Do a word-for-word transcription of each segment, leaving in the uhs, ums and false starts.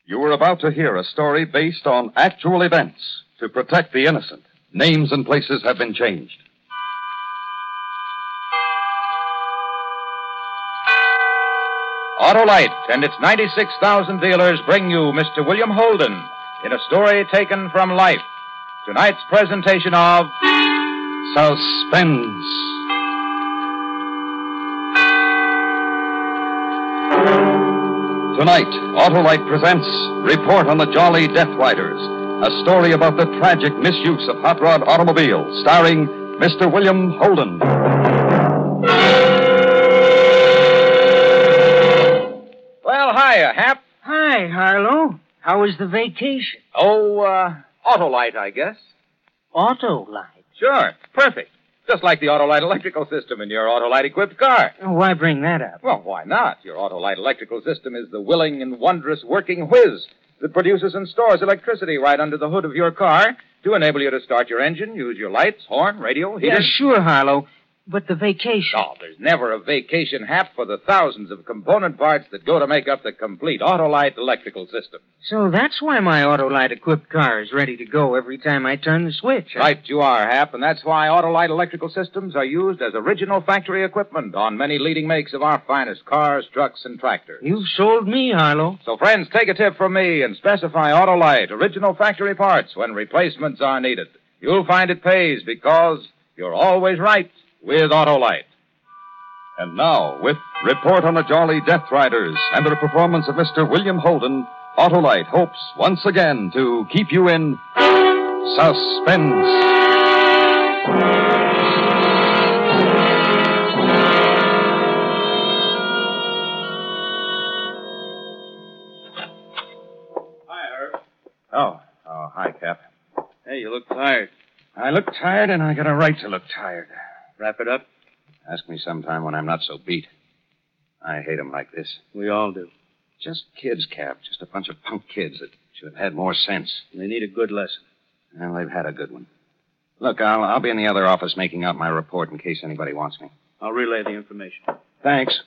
You were about to hear a story based on actual events. To protect the innocent, names and places have been changed. Autolite and its ninety-six thousand dealers bring you Mister William Holden in a story taken from life. Tonight's presentation of Suspense. Tonight, Autolite presents Report on the Jolly Death Riders, a story about the tragic misuse of hot rod automobiles, starring Mister William Holden. Well, hiya, Hap. Hi, Harlow. How was the vacation? Oh, uh, Autolite, I guess. Autolite? Sure, perfect. Just like the Autolite electrical system in your Autolite-equipped car. Oh, why bring that up? Well, why not? Your Autolite electrical system is the willing and wondrous working whiz that produces and stores electricity right under the hood of your car to enable you to start your engine, use your lights, horn, radio, heater. Yeah, sure, Harlow. But the vacation. Oh, there's never a vacation, Hap, for the thousands of component parts that go to make up the complete Autolite electrical system. So that's why my Autolite-equipped car is ready to go every time I turn the switch. Huh? Right you are, Hap, and that's why Autolite electrical systems are used as original factory equipment on many leading makes of our finest cars, trucks, and tractors. You've sold me, Harlow. So, friends, take a tip from me and specify Autolite original factory parts when replacements are needed. You'll find it pays because you're always right with Autolite. And now, with Report on the Jolly Death Riders and the performance of Mister William Holden, Autolite hopes once again to keep you in suspense. Hi, Herb. Oh, oh, hi, Cap. Hey, you look tired. I look tired, and I got a right to look tired. Wrap it up? Ask me sometime when I'm not so beat. I hate 'em like this. We all do. Just kids, Cap. Just a bunch of punk kids that should have had more sense. They need a good lesson. Well, they've had a good one. Look, I'll, I'll be in the other office making out my report in case anybody wants me. I'll relay the information. Thanks.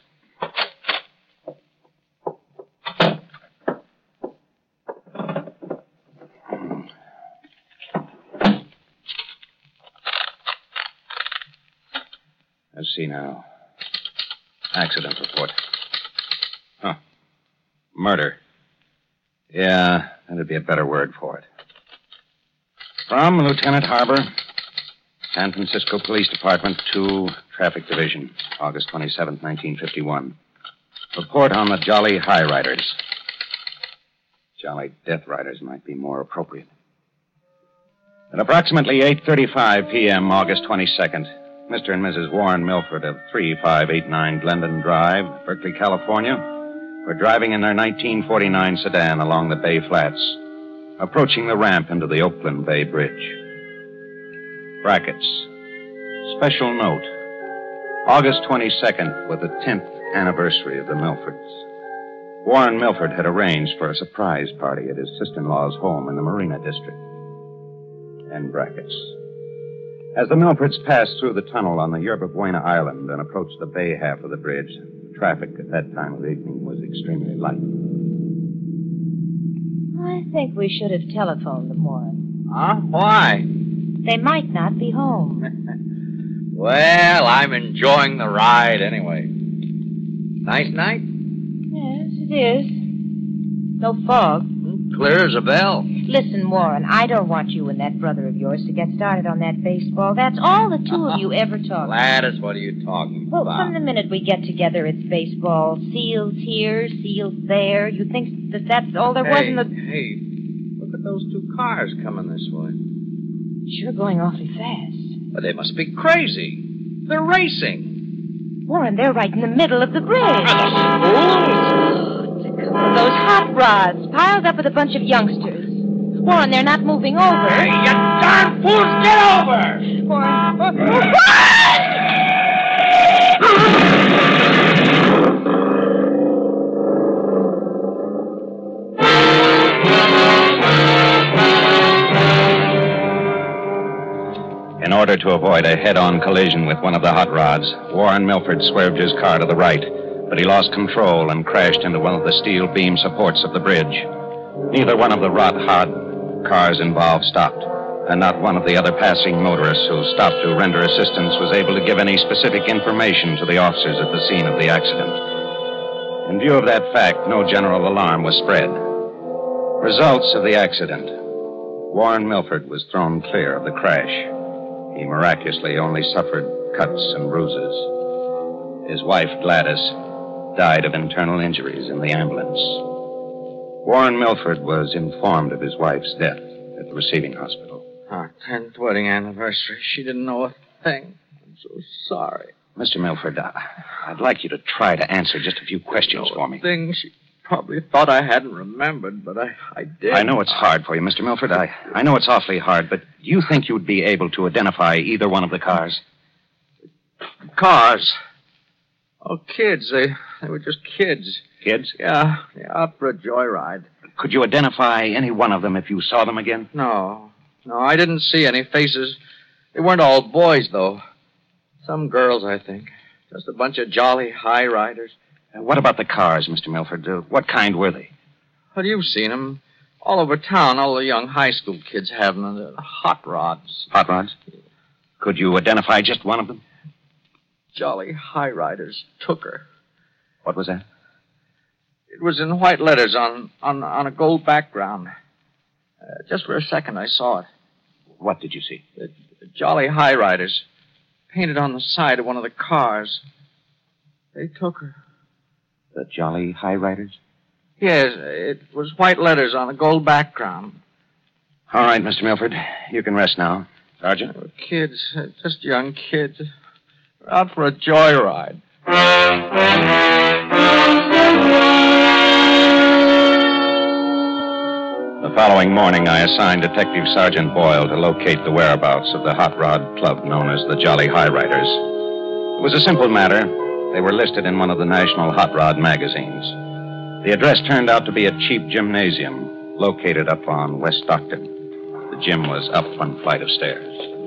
Let's see now. Accident report. Huh. Murder. Yeah, that'd be a better word for it. From Lieutenant Harbor, San Francisco Police Department, two Traffic Division, August twenty-seventh, nineteen fifty-one. Report on the Jolly High Riders. Jolly Death Riders might be more appropriate. At approximately eight thirty-five p.m., August twenty-second, Mister and Missus Warren Milford of three five eight nine Glendon Drive, Berkeley, California, were driving in their nineteen forty-nine sedan along the Bay Flats, approaching the ramp into the Oakland Bay Bridge. Brackets. Special note. August twenty-second was the tenth anniversary of the Milfords. Warren Milford had arranged for a surprise party at his sister-in-law's home in the Marina District. End brackets. As the Milfords passed through the tunnel on the Yerba Buena Island and approached the bay half of the bridge, the traffic at that time of the evening was extremely light. I think we should have telephoned them, Warren. Huh? Why? They might not be home. Well, I'm enjoying the ride anyway. Nice night? Yes, it is. No fog. Clear as a bell. Listen, Warren, I don't want you and that brother of yours to get started on that baseball. That's all the two of you ever talk about. Gladys, what are you talking Well, about? from the minute we get together, it's baseball. Seals here, seals there. You think that that's all there was Hey, in the... hey, look at those two cars coming this way. Sure going awfully fast. But they must be crazy. They're racing. Warren, they're right in the middle of the bridge. Fools! It's a couple of those hot rods piled up with a bunch of youngsters. Warren, they're not moving over. Hey, you darn fools, get over! Warren. In order to avoid a head-on collision with one of the hot rods, Warren Milford swerved his car to the right, but he lost control and crashed into one of the steel beam supports of the bridge. Neither one of the rot-hard cars involved stopped, and not one of the other passing motorists who stopped to render assistance was able to give any specific information to the officers at the scene of the accident. In view of that fact, no general alarm was spread. Results of the accident. Warren Milford was thrown clear of the crash. He miraculously only suffered cuts and bruises. His wife, Gladys, died of internal injuries in the ambulance. Warren Milford was informed of his wife's death at the receiving hospital. Our tenth wedding anniversary. She didn't know a thing. I'm so sorry. Mister Milford, uh, I'd like you to try to answer just a few questions no for me. Thing she probably thought I hadn't remembered, but I, I did. I know it's hard for you, Mister Milford. I, I know it's awfully hard, but do you think you'd be able to identify either one of the cars? Cars? Oh, kids. They they were just kids. Kids? Yeah, yeah, out for a joyride. Could you identify any one of them if you saw them again? No. No, I didn't see any faces. They weren't all boys, though. Some girls, I think. Just a bunch of jolly high riders. Uh, what about the cars, Mister Milford? Uh, what kind were they? Well, you've seen them. All over town, all the young high school kids have them. They're hot rods. Hot rods? Could you identify just one of them? Jolly high riders took her. What was that? It was in white letters on, on, on a gold background. Uh, just for a second, I saw it. What did you see? The, the Jolly High Riders, painted on the side of one of the cars. They took her. The Jolly High Riders? Yes, it was white letters on a gold background. All right, Mister Milford. You can rest now. Sergeant? They were kids, uh, just young kids. They're out for a joyride. The following morning, I assigned Detective Sergeant Boyle to locate the whereabouts of the hot rod club known as the Jolly High Riders. It was a simple matter. They were listed in one of the national hot rod magazines. The address turned out to be a cheap gymnasium located up on West Stockton. The gym was up one flight of stairs.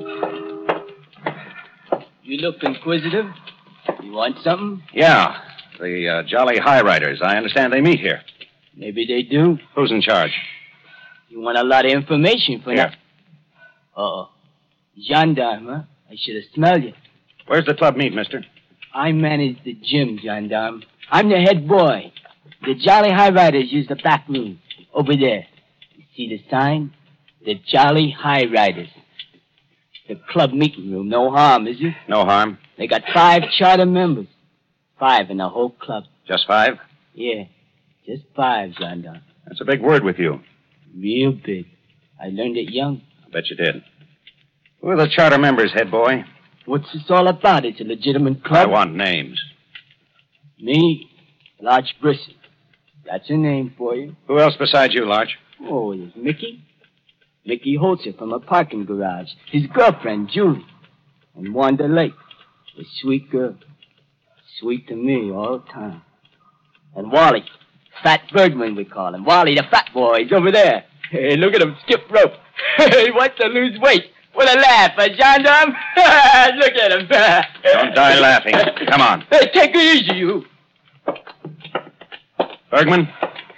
You look inquisitive. You want something? Yeah, the uh, Jolly High Riders. I understand they meet here. Maybe they do. Who's in charge? You want a lot of information for Here. that? Uh-oh. Gendarme, huh? I should have smelled you. Where's the club meet, mister? I manage the gym, Gendarme. I'm the head boy. The Jolly High Riders use the back room. Over there. You see the sign? The Jolly High Riders. The club meeting room. No harm, is it? No harm. They got five charter members. Five in the whole club. Just five? Yeah. Just five, Gendarme. That's a big word with you. Real big. I learned it young. I bet you did. Who are the charter members, head boy? What's this all about? It's a legitimate I club. want names. Me, Larch Brisson. That's a name for you. Who else besides you, Larch? Oh, there's Mickey. Mickey Holzer from a parking garage. His girlfriend, Julie. And Wanda Lake. A sweet girl. Sweet to me all the time. And Wally. Fat Bergman, we call him. Wally, the fat boy. He's over there. Hey, look at him skip rope. He wants to lose weight. What a laugh, a gendarme. Look at him. Don't die laughing. Come on. Hey, take it easy, you. Bergman?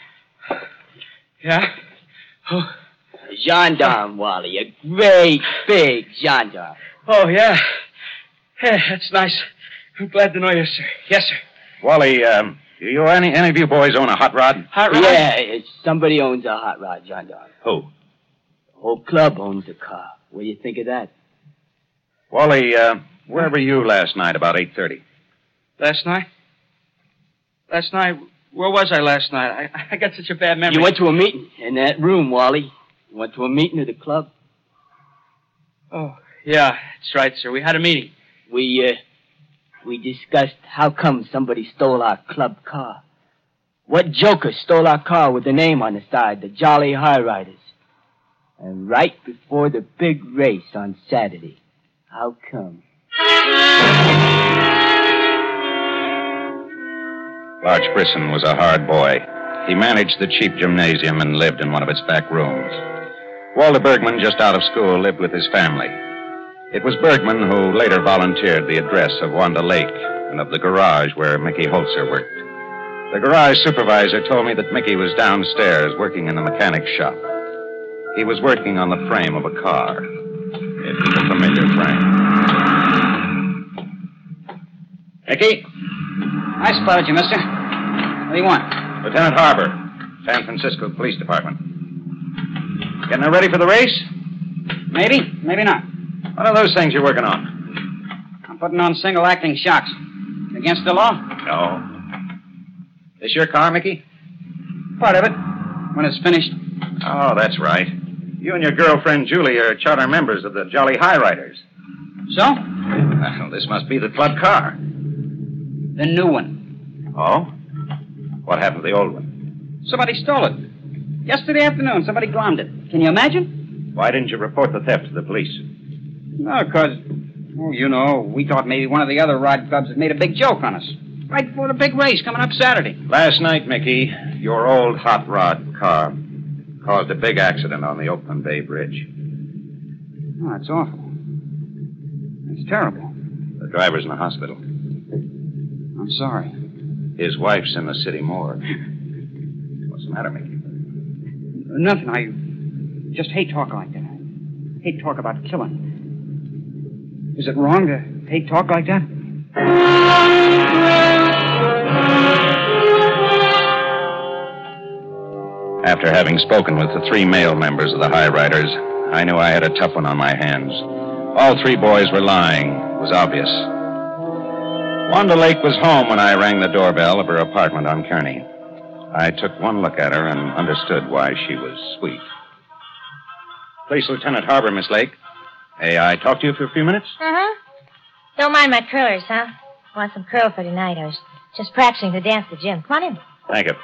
Yeah? Oh. A gendarme, Wally. A great big gendarme. Oh, yeah. Hey, that's nice. I'm glad to know you, sir. Yes, sir. Wally, um, do you any, any of you boys own a hot rod? Hot rod? Yeah, it's, somebody owns a hot rod, gendarme. Who? The whole club owns a car. What do you think of that? Wally, uh, where were you last night about eight thirty? Last night? Last night? Where was I last night? I, I got such a bad memory. You went to a meeting in that room, Wally. You went to a meeting of the club. Oh, yeah, that's right, sir. We had a meeting. We, uh, we discussed how come somebody stole our club car. What joker stole our car with the name on the side, the Jolly High Riders? And right before the big race on Saturday. How come? Larch Brisson was a hard boy. He managed the cheap gymnasium and lived in one of its back rooms. Walter Bergman, just out of school, lived with his family. It was Bergman who later volunteered the address of Wanda Lake and of the garage where Mickey Holzer worked. The garage supervisor told me that Mickey was downstairs working in the mechanic's shop. He was working on the frame of a car. It was a familiar frame. Mickey? I spotted you, mister. What do you want? Lieutenant Harbour, San Francisco Police Department. Getting her ready for the race? Maybe, maybe not. What are those things you're working on? I'm putting on single-acting shocks. Against the law? No. This your car, Mickey? Part of it. When it's finished. Oh, that's right. You and your girlfriend, Julie, are charter members of the Jolly High Riders. So? Well, this must be the club car. The new one. Oh? What happened to the old one? Somebody stole it. Yesterday afternoon, somebody glommed it. Can you imagine? Why didn't you report the theft to the police? No, because, oh, you know, we thought maybe one of the other rod clubs had made a big joke on us. Right before the big race coming up Saturday. Last night, Mickey, your old hot rod car caused a big accident on the Oakland Bay Bridge. Oh, it's awful. It's terrible. The driver's in the hospital. I'm sorry. His wife's in the city morgue. What's the matter, Mickey? Nothing. I just hate talk like that. I hate talk about killing. Is it wrong to hate talk like that? After having spoken with the three male members of the High Riders, I knew I had a tough one on my hands. All three boys were lying. It was obvious. Wanda Lake was home when I rang the doorbell of her apartment on Kearney. I took one look at her and understood why she was sweet. Police Lieutenant Harbour, Miss Lake. May I talk to you for a few minutes? Uh-huh. Don't mind my curlers, huh? Want some curl for tonight. I was just practicing to dance the gym. Come on in. Thank you.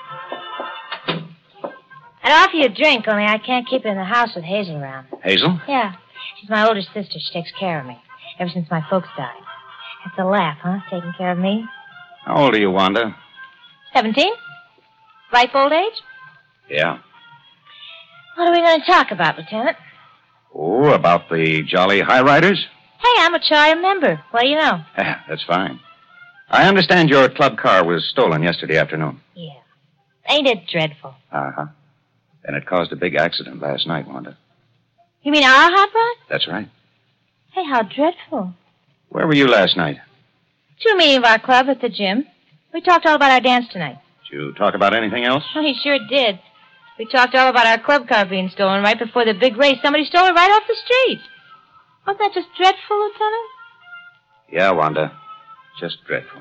I'd offer you a drink, only I can't keep it in the house with Hazel around. Hazel? Yeah. She's my older sister. She takes care of me. Ever since my folks died. That's a laugh, huh? Taking care of me. How old are you, Wanda? Seventeen? Ripe old age? Yeah. What are we going to talk about, Lieutenant? Oh, about the Jolly High Riders? Hey, I'm a charter member. What do you know? Yeah, that's fine. I understand your club car was stolen yesterday afternoon. Yeah. Ain't it dreadful? Uh-huh. And it caused a big accident last night, Wanda. You mean our hot rod? That's right. Hey, how dreadful. Where were you last night? To a meeting of our club at the gym. We talked all about our dance tonight. Did you talk about anything else? Oh, he sure did. We talked all about our club car being stolen right before the big race. Somebody stole it right off the street. Wasn't that just dreadful, Lieutenant? Yeah, Wanda. Just dreadful.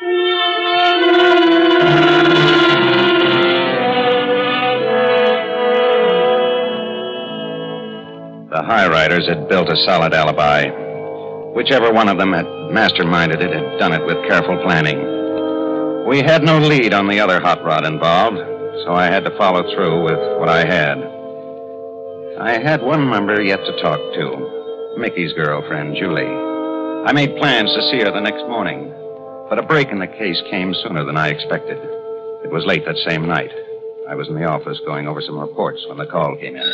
The High Riders had built a solid alibi. Whichever one of them had masterminded it had done it with careful planning. We had no lead on the other hot rod involved, so I had to follow through with what I had. I had one member yet to talk to. Mickey's girlfriend, Julie. I made plans to see her the next morning, but a break in the case came sooner than I expected. It was late that same night. I was in the office going over some reports when the call came in.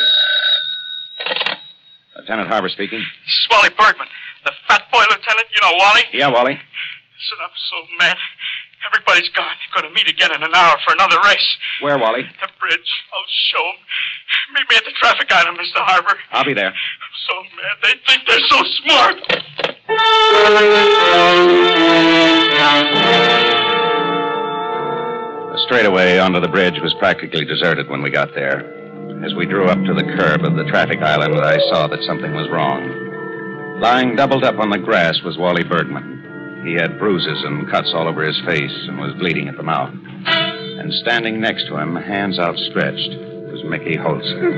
Lieutenant Harbour speaking. This is Wally Bergman, the fat boy lieutenant. You know Wally? Yeah, Wally. Listen, I'm so mad. Everybody's gone. They're going to meet again in an hour for another race. Where, Wally? The bridge. I'll show them. Meet me at the traffic island, Mister Harbour. I'll be there. I'm so mad. They think they're so smart. The straightaway onto the bridge was practically deserted when we got there. As we drew up to the curb of the traffic island, I saw that something was wrong. Lying doubled up on the grass was Wally Bergman. He had bruises and cuts all over his face and was bleeding at the mouth. And standing next to him, hands outstretched, was Mickey Holzer.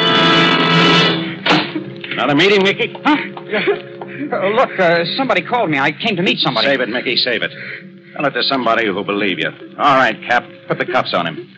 Another meeting, Mickey? Huh? Uh, look, uh, somebody called me. I came to meet somebody. Save it, Mickey, save it. Tell it to somebody who'll believe you. All right, Cap, put the cuffs on him.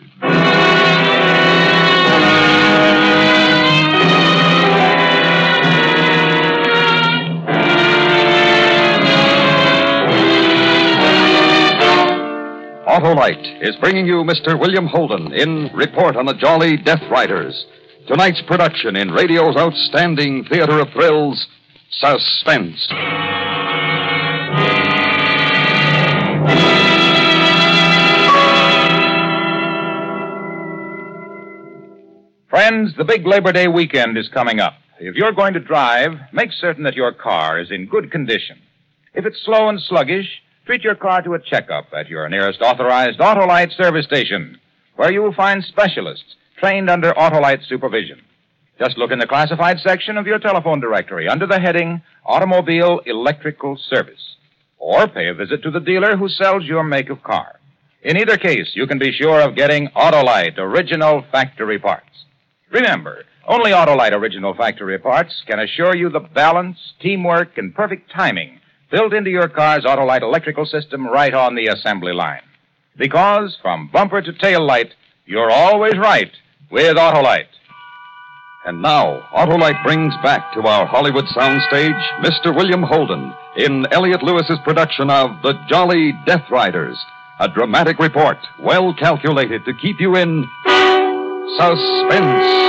Autolite is bringing you Mister William Holden in Report on the Jolly Death Riders. Tonight's production in radio's outstanding theater of thrills, Suspense. Friends, the big Labor Day weekend is coming up. If you're going to drive, make certain that your car is in good condition. If it's slow and sluggish, treat your car to a checkup at your nearest authorized Autolite service station, where you will find specialists trained under Autolite supervision. Just look in the classified section of your telephone directory under the heading Automobile Electrical Service, or pay a visit to the dealer who sells your make of car. In either case, you can be sure of getting Autolite original factory parts. Remember, only Autolite original factory parts can assure you the balance, teamwork, and perfect timing built into your car's Autolite electrical system right on the assembly line. Because from bumper to tail light, you're always right with Autolite. And now, Autolite brings back to our Hollywood soundstage Mister William Holden in Elliot Lewis's production of The Jolly Death Riders, a dramatic report well calculated to keep you in suspense.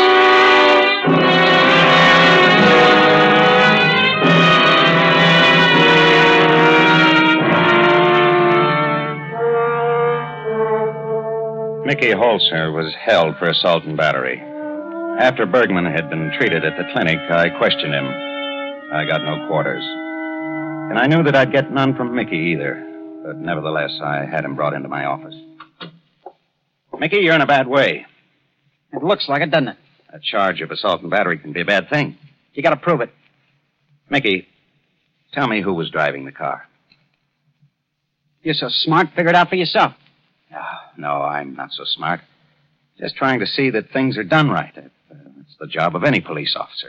Mickey Holzer was held for assault and battery. After Bergman had been treated at the clinic, I questioned him. I got no quarters. And I knew that I'd get none from Mickey either. But nevertheless, I had him brought into my office. Mickey, you're in a bad way. It looks like it, doesn't it? A charge of assault and battery can be a bad thing. You got to prove it. Mickey, tell me who was driving the car. You're so smart, figure it out for yourself. No, no, I'm not so smart. Just trying to see that things are done right. It's the job of any police officer.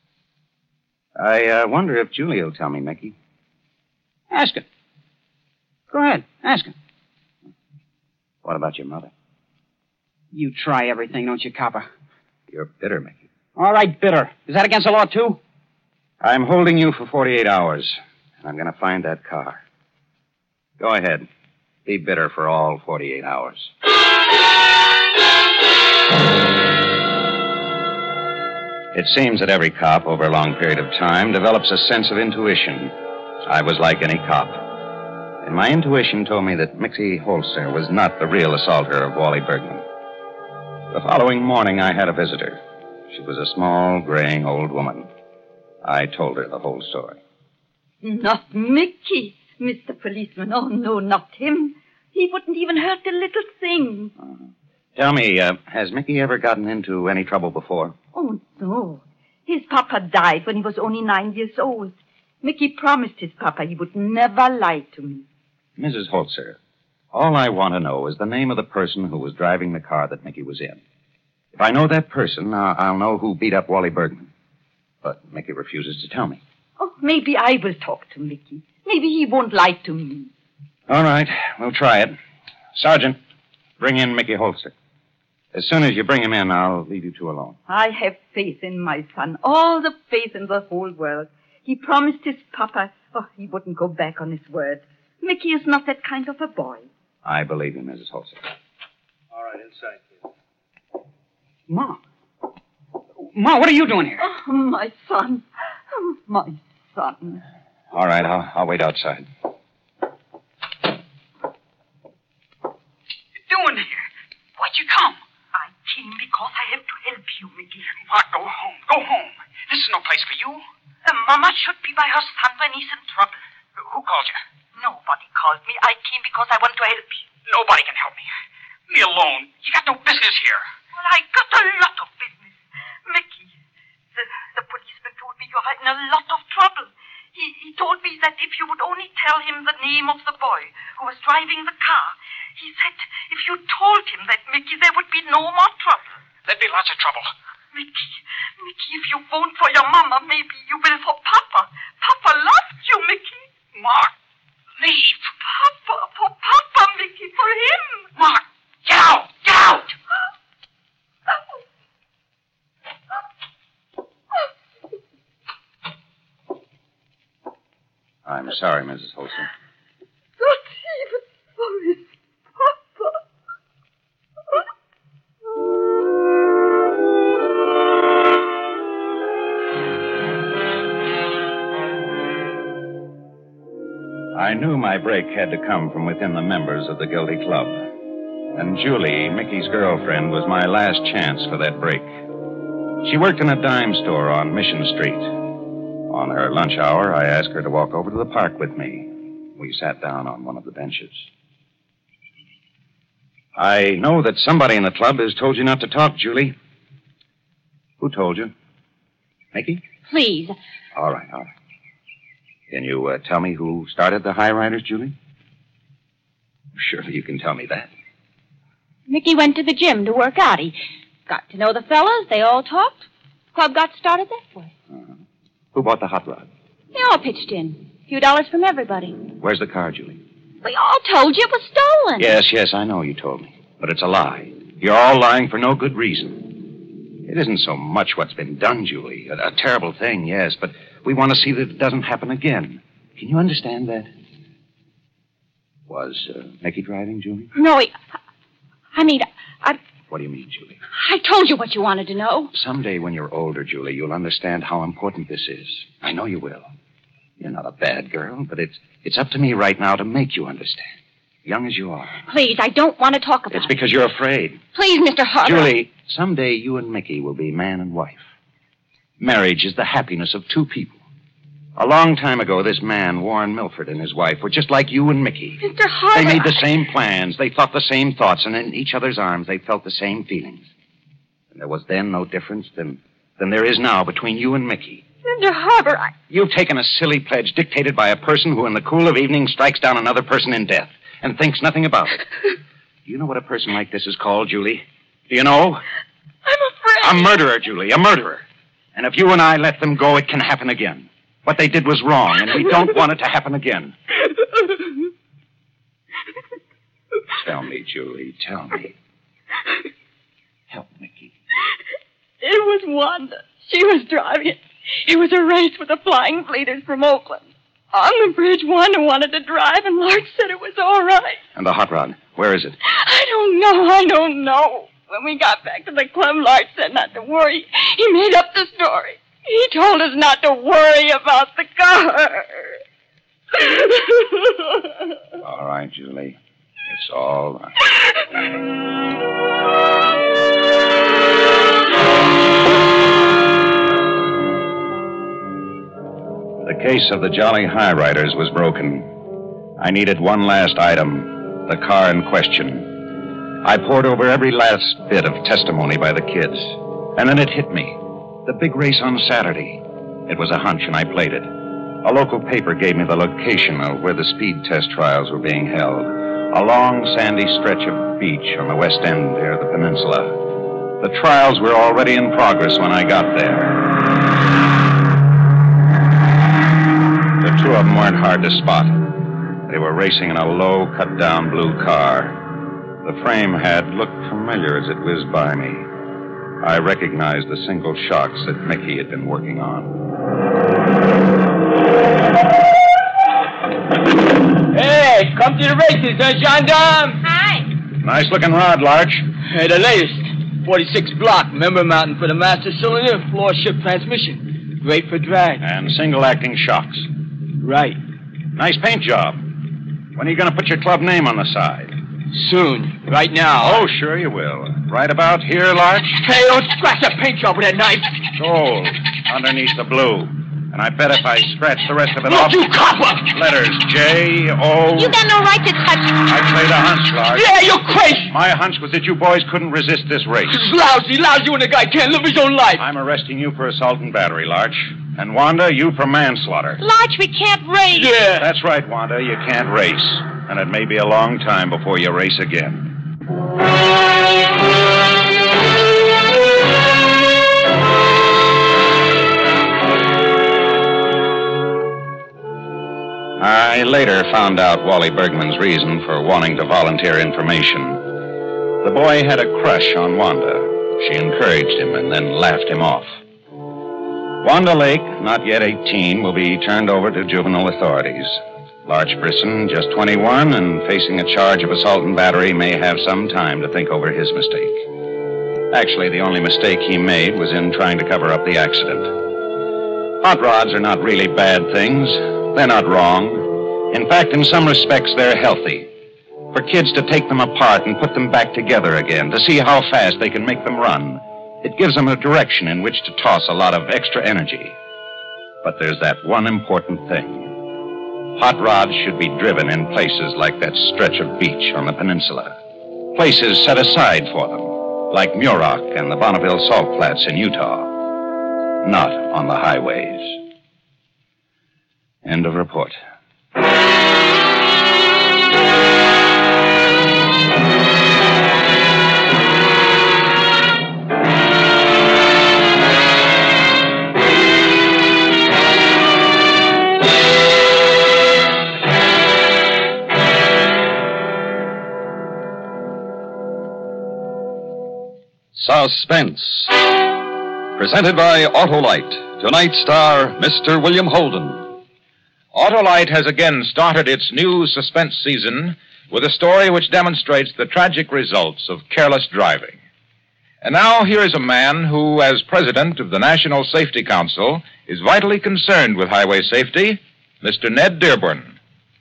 I uh, wonder if Julie will tell me, Mickey. Ask her. Go ahead, ask her. What about your mother? You try everything, don't you, copper? You're bitter, Mickey. All right, bitter. Is that against the law, too? I'm holding you for forty-eight hours, and I'm going to find that car. Go ahead. Be bitter for all forty-eight hours. It seems that every cop, over a long period of time, develops a sense of intuition. I was like any cop. And my intuition told me that Mickey Holzer was not the real assaulter of Wally Bergman. The following morning, I had a visitor. She was a small, graying old woman. I told her the whole story. Not Mickey, Mister Policeman. Oh, no, not him. He wouldn't even hurt a little thing. Uh, tell me, uh, has Mickey ever gotten into any trouble before? Oh, no. His papa died when he was only nine years old. Mickey promised his papa he would never lie to me. Missus Holzer, all I want to know is the name of the person who was driving the car that Mickey was in. If I know that person, uh, I'll know who beat up Wally Bergman. But Mickey refuses to tell me. Oh, maybe I will talk to Mickey. Maybe he won't lie to me. All right, we'll try it. Sergeant, bring in Mickey Holzer. As soon as you bring him in, I'll leave you two alone. I have faith in my son, all the faith in the whole world. He promised his papa, oh, he wouldn't go back on his word. Mickey is not that kind of a boy. I believe you, Missus Holzer. All right, inside, kid. Ma. Ma, what are you doing here? Oh, my son. Oh, my son. All right, I'll, I'll wait outside. Doing here? Why'd you come? I came because I have to help you, Mickey. Ma, go home. Go home. This is no place for you. Uh, Mama should be by her son when he's in trouble. Who called you? Nobody called me. I came because I want to help you. Nobody can help me. Leave me alone. You got no business here. Well, I got a lot of business. Mickey, the, the policeman told me you're in a lot of trouble. He, he told me that if you would only tell him the name of the boy who was driving the car, he said if you told him that, Mickey, there would be no more trouble. There'd be lots of trouble. Mickey, Mickey, if you won't for your mama, maybe you will for Papa. Papa loves you, Mickey. Mark, leave. Papa, for Papa, Mickey, for him. Mark, get out, get out. I'm sorry, Missus Holzer. Not even for his Papa. I knew my break had to come from within the members of the guilty club. And Julie, Mickey's girlfriend, was my last chance for that break. She worked in a dime store on Mission Street. On her lunch hour, I asked her to walk over to the park with me. We sat down on one of the benches. I know that somebody in the club has told you not to talk, Julie. Who told you? Mickey? Please. All right, all right. Can you uh, tell me who started the High Riders, Julie? Surely you can tell me that. Mickey went to the gym to work out. He got to know the fellas. They all talked. The club got started that way. Uh-huh. Who bought the hot rod? They all pitched in. A few dollars from everybody. Where's the car, Julie? We all told you it was stolen. Yes, yes, I know you told me. But it's a lie. You're all lying for no good reason. It isn't so much what's been done, Julie. A, a terrible thing, yes, but we want to see that it doesn't happen again. Can you understand that? Was uh, Mickey driving, Julie? No, he... I mean, I... What do you mean, Julie? I told you what you wanted to know. Someday when you're older, Julie, you'll understand how important this is. I know you will. You're not a bad girl, but it's it's up to me right now to make you understand. Young as you are. Please, I don't want to talk about It's it. because you're afraid. Please, Mister Harper. Julie, someday you and Mickey will be man and wife. Marriage is the happiness of two people. A long time ago, this man, Warren Milford, and his wife were just like you and Mickey. Mister Harper. They made the same plans. They thought the same thoughts, and in each other's arms, they felt the same feelings. And there was then no difference than, than there is now between you and Mickey. Mister Harper, I... You've taken a silly pledge dictated by a person who in the cool of evening strikes down another person in death and thinks nothing about it. Do you know what a person like this is called, Julie? Do you know? I'm afraid. A murderer, Julie, a murderer. And if you and I let them go, it can happen again. What they did was wrong, and we don't want it to happen again. Tell me, Julie, tell me. Help Mickey. It was Wanda. She was driving it. It was a race with the Flying Fleeters from Oakland. On the bridge, Wanda wanted to drive, and Lark said it was all right. And the hot rod, where is it? I don't know, I don't know. When we got back to the club, Lark said not to worry. He made up the story. He told us not to worry about the car. All right, Julie. It's all right. The case of the Jolly High Riders was broken. I needed one last item, the car in question. I pored over every last bit of testimony by the kids, and then it hit me. The big race on Saturday. It was a hunch, and I played it. A local paper gave me the location of where the speed test trials were being held. A long, sandy stretch of beach on the west end near the peninsula. The trials were already in progress when I got there. The two of them weren't hard to spot. They were racing in a low, cut-down blue car. The frame had looked familiar as it whizzed by me. I recognized the single shocks that Mickey had been working on. Hey, come to the races, huh, gendarme? Hi. Nice-looking rod, Larch. Hey, the latest. forty-six block, member mountain for the master cylinder, floor shift transmission. Great for drag. And single-acting shocks. Right. Nice paint job. When are you going to put your club name on the side? Soon. Right now. Oh, sure you will. Right about here, Larch? Hey, don't scratch that paint job with that knife. Gold. Underneath the blue. And I bet if I scratch the rest of it Look, off... you copper! Letters J, O... You got no right to touch... I played a hunch, Larch. Yeah, you're crazy! My hunch was that you boys couldn't resist this race. It's lousy, lousy when a guy can't live his own life. I'm arresting you for assault and battery, Larch. And Wanda, you for manslaughter. Larch, we can't race. Yeah. That's right, Wanda. You can't race. And it may be a long time before you race again. I later found out Wally Bergman's reason for wanting to volunteer information. The boy had a crush on Wanda. She encouraged him and then laughed him off. Wanda Lake, not yet eighteen, will be turned over to juvenile authorities. Larch Brisson, just twenty-one, and facing a charge of assault and battery, may have some time to think over his mistake. Actually, the only mistake he made was in trying to cover up the accident. Hot rods are not really bad things. They're not wrong. In fact, in some respects, they're healthy. For kids to take them apart and put them back together again, to see how fast they can make them run, It gives them a direction in which to toss a lot of extra energy. But there's that one important thing. Hot rods should be driven in places like that stretch of beach on the peninsula. Places set aside for them, like Muroc and the Bonneville Salt Flats in Utah. Not on the highways. End of report. Suspense. Presented by Autolite. Tonight's star, Mister William Holden. Autolite has again started its new suspense season with a story which demonstrates the tragic results of careless driving. And now here is a man who, as president of the National Safety Council, is vitally concerned with highway safety, Mister Ned Dearborn.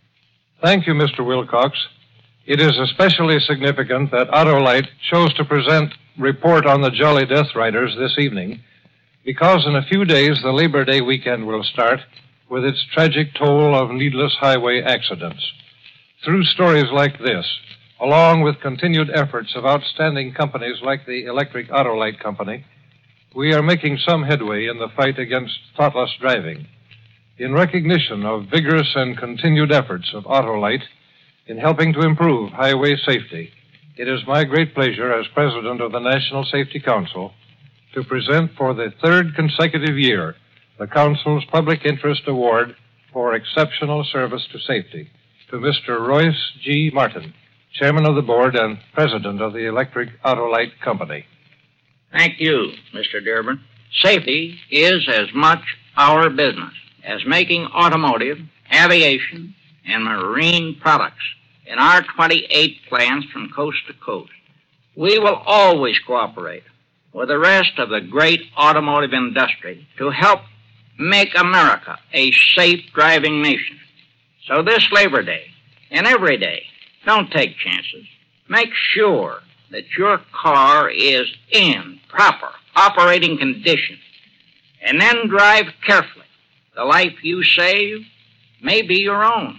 Thank you, Mister Wilcox. It is especially significant that Autolite chose to present report on the Jolly Death Riders this evening, because in a few days the Labor Day weekend will start with its tragic toll of needless highway accidents. Through stories like this, along with continued efforts of outstanding companies like the Electric Autolite Company, we are making some headway in the fight against thoughtless driving. In recognition of vigorous and continued efforts of Autolite in helping to improve highway safety, it is my great pleasure as president of the National Safety Council to present for the third consecutive year the Council's Public Interest Award for Exceptional Service to Safety to Mister Royce G. Martin, Chairman of the Board and President of the Electric Autolite Company. Thank you, Mister Dearborn. Safety is as much our business as making automotive, aviation, and marine products in our twenty-eight plants from coast to coast. We will always cooperate with the rest of the great automotive industry to help make America a safe driving nation. So this Labor Day and every day, don't take chances. Make sure that your car is in proper operating condition. And then drive carefully. The life you save may be your own.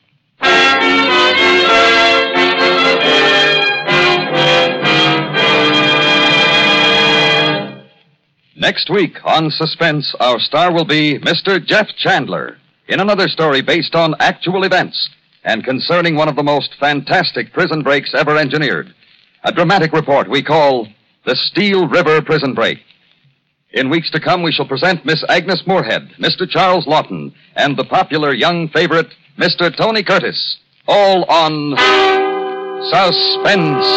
Next week on Suspense, our star will be Mister Jeff Chandler in another story based on actual events and concerning one of the most fantastic prison breaks ever engineered. A dramatic report we call The Steel River Prison Break. In weeks to come, we shall present Miss Agnes Moorehead, Mister Charles Lawton, and the popular young favorite, Mister Tony Curtis. All on Suspense.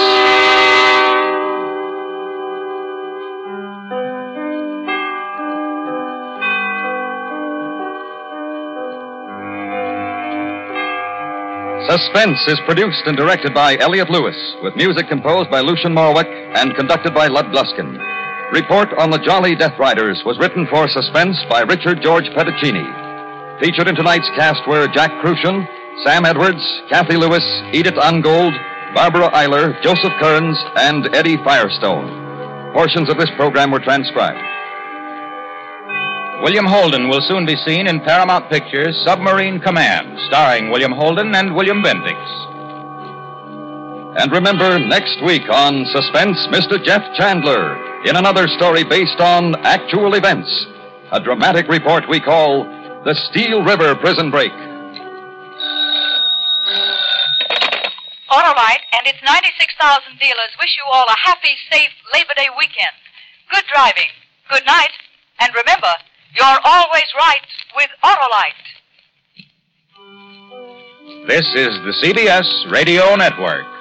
Suspense is produced and directed by Elliott Lewis, with music composed by Lucian Morwick and conducted by Lud Gluskin. Report on the Jolly Death Riders was written for Suspense by Richard George Petticini. Featured in tonight's cast were Jack Crucian, Sam Edwards, Kathy Lewis, Edith Ungold, Barbara Eiler, Joseph Kearns, and Eddie Firestone. Portions of this program were transcribed. William Holden will soon be seen in Paramount Pictures' Submarine Command, starring William Holden and William Bendix. And remember, next week on Suspense, Mister Jeff Chandler in another story based on actual events. A dramatic report we call The Steel River Prison Break. Autolite and its ninety-six thousand dealers wish you all a happy, safe Labor Day weekend. Good driving. Good night. And remember, you're always right with Autolite. This is the C B S Radio Network.